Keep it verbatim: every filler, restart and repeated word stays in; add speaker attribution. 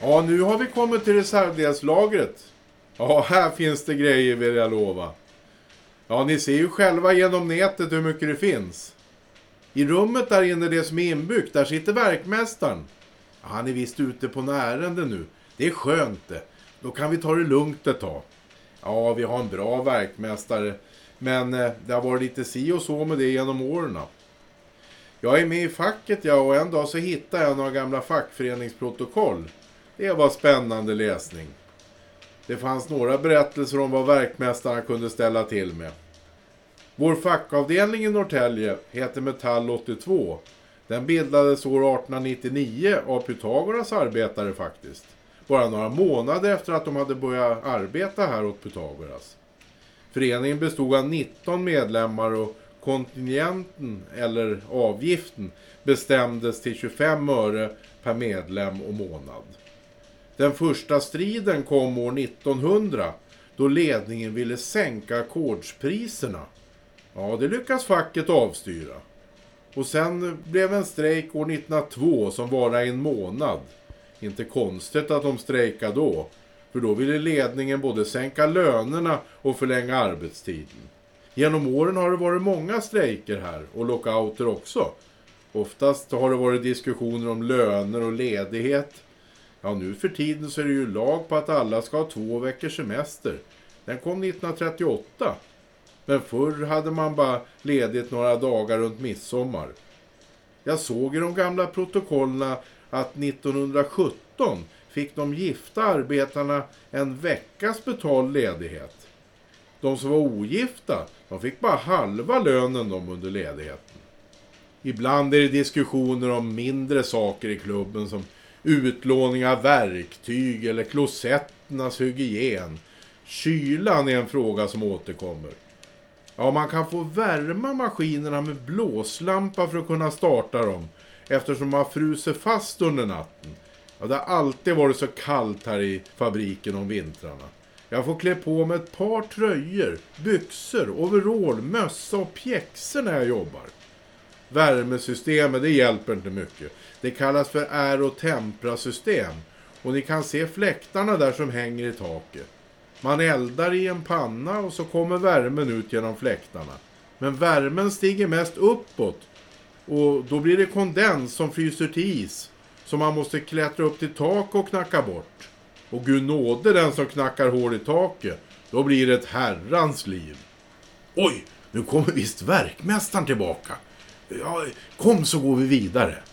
Speaker 1: Ja, nu har vi kommit till reservdelslagret. Ja, här finns det grejer, vill jag lova. Ja, ni ser ju själva genom nätet hur mycket det finns. I rummet där inne, det som är inbyggt, där sitter verkmästaren. Ja, han är visst ute på ärende nu. Det är skönt det. Då kan vi ta det lugnt ett tag. Ja, vi har en bra verkmästare. Men eh, det har varit lite si och så med det genom åren. Jag är med i facket, ja, och en dag så hittade jag några gamla fackföreningsprotokoll. Det var spännande läsning. Det fanns några berättelser om vad verkmästarna kunde ställa till med. Vår fackavdelning i Norrtälje heter Metall åttiotvå. Den bildades år arton nittionio av Pythagoras arbetare faktiskt. Bara några månader efter att de hade börjat arbeta här åt Pythagoras. Föreningen bestod av nitton medlemmar och kontingenten eller avgiften bestämdes till tjugofem öre per medlem och månad. Den första striden kom år nittonhundra då ledningen ville sänka ackordspriserna. Ja, det lyckas facket avstyra. Och sen blev en strejk år nittonhundratvå som varade en månad. Inte konstigt att de strejkade då, för då ville ledningen både sänka lönerna och förlänga arbetstiden. Genom åren har det varit många strejker här och lockouter också. Oftast har det varit diskussioner om löner och ledighet. Ja, nu för tiden så är det ju lag på att alla ska ha två veckors semester. Den kom nittonhundratrettioåtta. Men förr hade man bara ledigt några dagar runt midsommar. Jag såg i de gamla protokollerna att nittonhundrasjutton fick de gifta arbetarna en veckas betald ledighet. De som var ogifta, de fick bara halva lönen de under ledigheten. Ibland är det diskussioner om mindre saker i klubben som utlåning av verktyg eller klosetternas hygien. Kylan är en fråga som återkommer. Ja, man kan få värma maskinerna med blåslampa för att kunna starta dem eftersom man fruser fast under natten. Ja, det har alltid varit så kallt här i fabriken om vintrarna. Jag får klä på med ett par tröjor, byxor, overall, mössa och pjäxor när jag jobbar. Värmesystemet, det hjälper inte mycket. Det kallas för aerotempra-system och ni kan se fläktarna där som hänger i taket. Man eldar i en panna och så kommer värmen ut genom fläktarna. Men värmen stiger mest uppåt och då blir det kondens som fryser till is. Så man måste klättra upp till tak och knacka bort. Och Gud nåde den som knackar hål i taket. Då blir det ett herrans liv. Oj, nu kommer visst verkmästaren tillbaka. Ja, kom så går vi vidare.